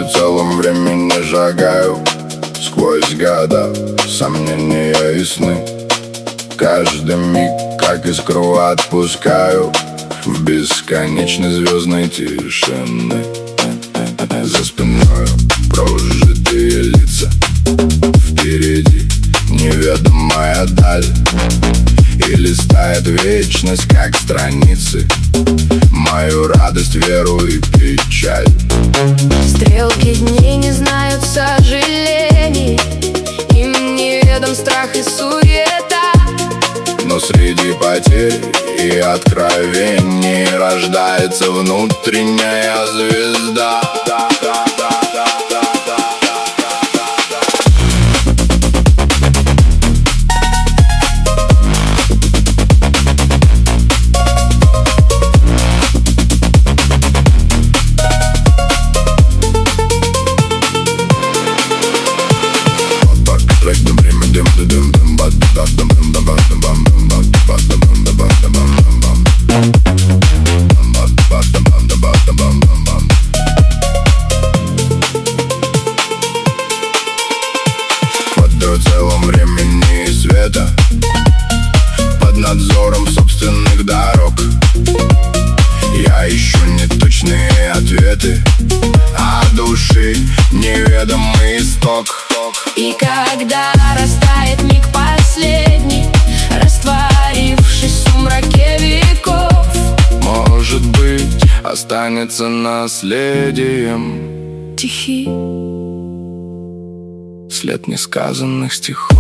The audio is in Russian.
целом времени шагаю. Сквозь года сомнения ясны. Каждый миг, как искру, отпускаю в бесконечной звездной тишины. За спиной прожитые лица, впереди неведомая даль. И листает вечность, как страницы, мою радость, веру и печаль. Стрелки дней не знают сожалений, им неведом страх и суета. Но среди потерь и откровений рождается внутренняя звезда. В целом времени и света, под надзором собственных дорог, я ищу неточные ответы, а души неведомый исток. И когда растает миг последний, растворившись в сумраке веков, может быть, останется наследием тихий след несказанных стихов.